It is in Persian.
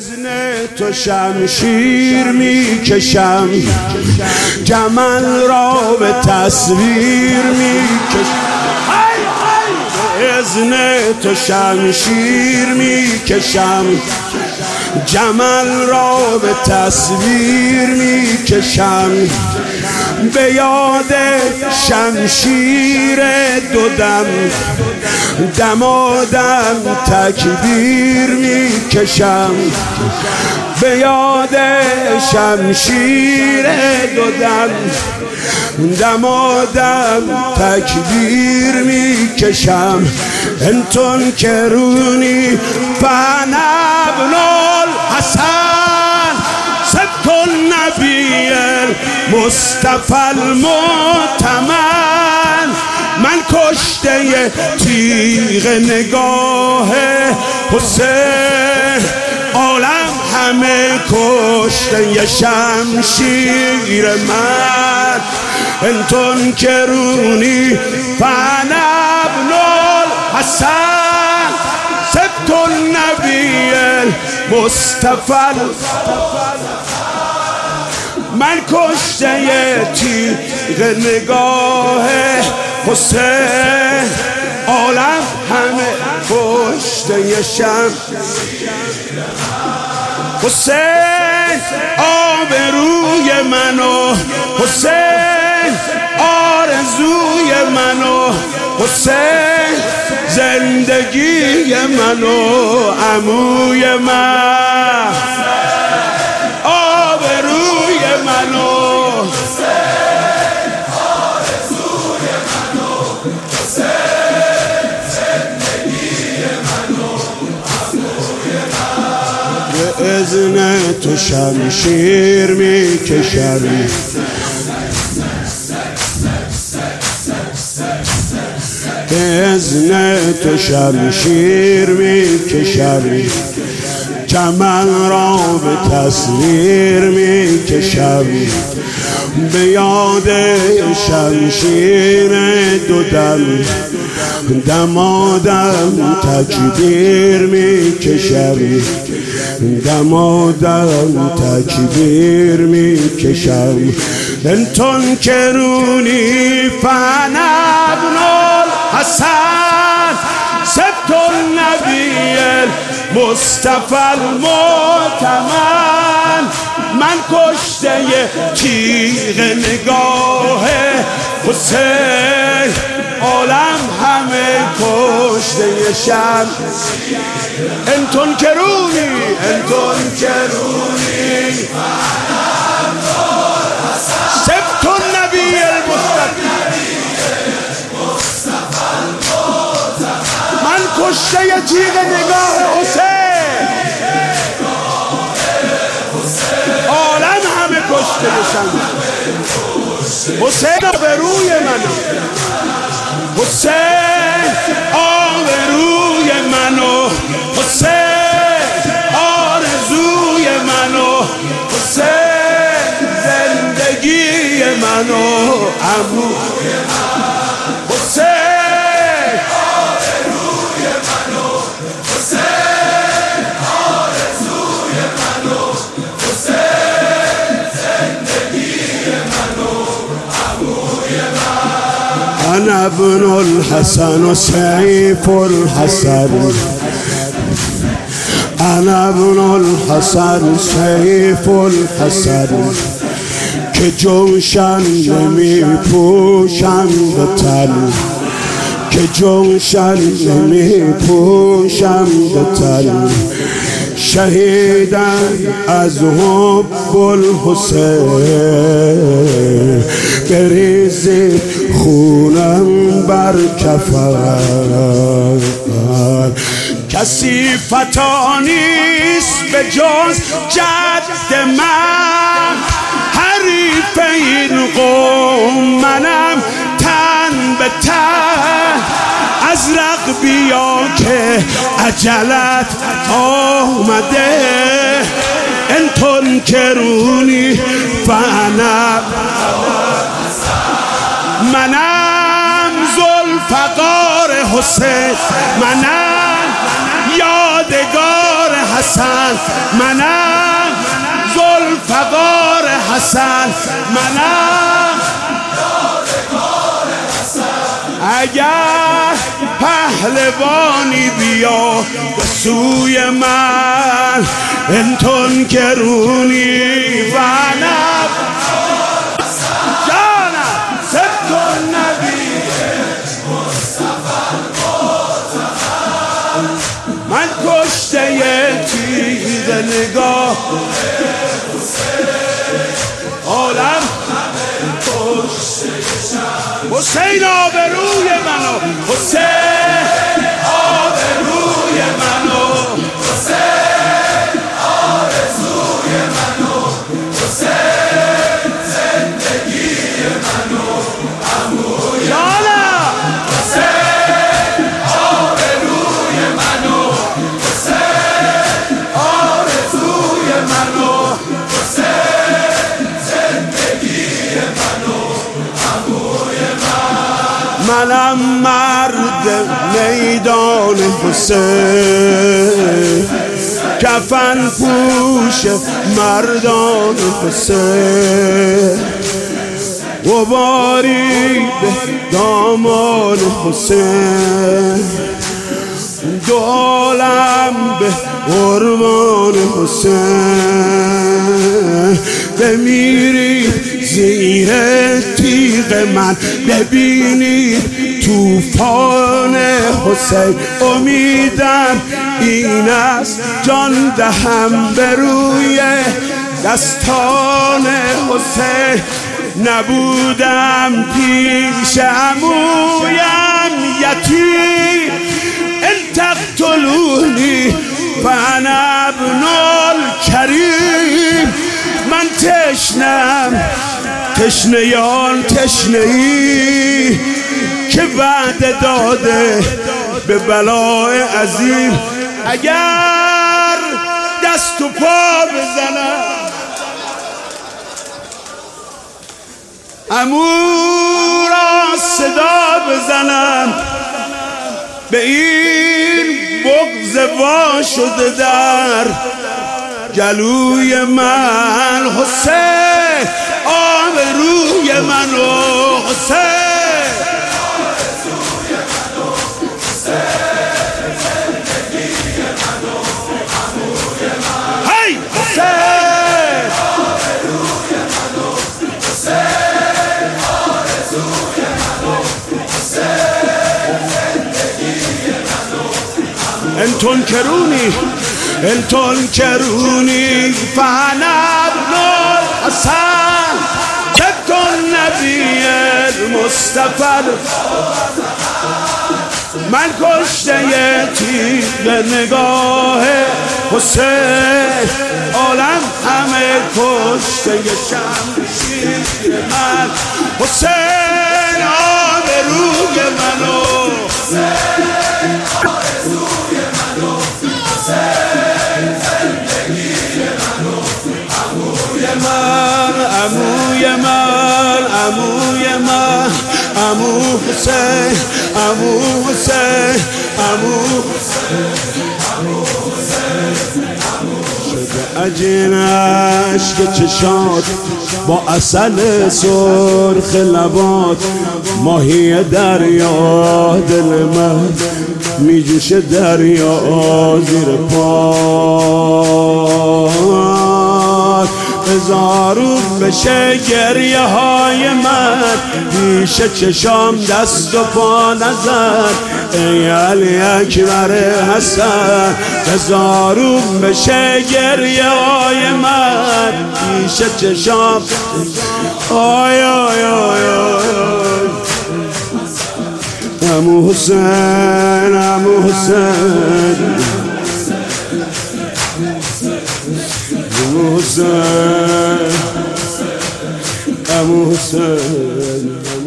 اذن تو شمشیر میکشم، جمل را به تصویر میکشم. اذن تو شمشیر میکشم، جمل را به تصویر میکشم. به یاد شمشیر دو دم، دمادم تکبیر میکشم. به یاد شمشیر دو دم، دمادم تکبیر میکشم. انتون کرونی فانا ابن الحسن، صدق النبی المصطفى المؤتمن. من کشته تیغ نگاه حسین، عالم همه کشته شمشیر من. انتون کرونی فانا ابن الحسن، صدق النبی المصطفى. من کشته تیغ نگاه حسین، عالم همه کشته شمشیر حسین. آبروی منو حسین، آرزوی منو حسین، زندگی منو عموی من. آبروی منو حسین، آرزوی منو حسین، زندگی منو عموی من. به اذن تو شمشیر میکشم، به اذن تو شمشیر میکشم، جمل را به تصویر میکشم. به یاد شمشیر دو دم، دمادم تکبیر میکشم. دمادم تکبیر میکشم. انتون کرونی فانا ابن الحسن، صدق النبی المصطفى المؤتمن. من کشته تیغ نگاه حسین، عالم همه کشته شمشیر. انتون کرونی، انتون کرونی صدق النبی المصطفى. من کشته تیغ نگاه حسین، عالم همه کشته شمشیر حسین. آبروی منو حسین، آبروی منو حسین، آرزوی منو حسین، زندگی منو عموی من. حسین، آبروی منو حسین، آرزوی منو حسین، زندگی منو عموی من. انا ابن الحسن سیف الحسن، انا ابن الحسن سیف الحسن. که جوشن نمی پوشم به تن، که جوشن نمی پوشم به تن. شهیدم از حب الحسین، بریزید خونم بر کفن. کسی فتا نیست به جز جد من، حریف این قوم منم تن به تن. ازرق بیا که عجلت آمده، انتون کرونی فانا. منم ذوالفقار حسین، منم یادگار حسن، منم ذوالفقار حسن، منم اگر پهلوانی بیا به سوی من انتون کرونی فنب جانم سبت النبی من کشته تیغ نگاه عالم حسین آبروی منو، حسین آبروی منو، حسین آرزوی منو، حسین زندگی منو، عموی جانم حسین آبروی منو، حسین آرزوی منو، حسین زندگی منو، عموی منم مرد میدان حسین، کفن پوش مردان حسین، غباری به دامان حسین، دو عالم به قربان حسین، بمیرید زیر تیغ من، ببینید توفان حسین، امیدم این است جان دهم به روی دستان حسین، نبودم پیش عمویم یتیم، ان تقتلونی فانا ابن الکریم، من تشنم تشنیان تشنه‌ای که وعده داده به بلای عظیم، اگر دست و پا بزنم عمو را صدا بزنم، به این بغض وا شده در گلوی من، حسین آبروی منو، حسین آرزوی منو، حسین زندگی منو، عموی من، هی حسین آبروی منو، حسین آرزوی منو، حسین زندگی منو، انتون کرونی انتون کرونی فانا ابن الحسن، سبت النبی المصطفى، من کشته تیغ نگاه حسین، عالم همه کشته شمشیر من، حسین آبروی منو، حسین آرزوی منو، حسین زندگی منو، عموی من، عموی من، عموی من، عمو حسین، عمو حسین، عمو حسین، عمو حسین، شده عجین اشک چشات با عسل سرخ لبات، ماهی دریا دل من میجوشه دریا زیر پات، هزارون بشه گریه های من پیش چشام دست و پا نزن، ای علی اکبر حسن، هزارون بشه گریه های من پیش چشام، آی آی آی آی عمو حسین، عمو حسین، عمو حسین، عمو حسین.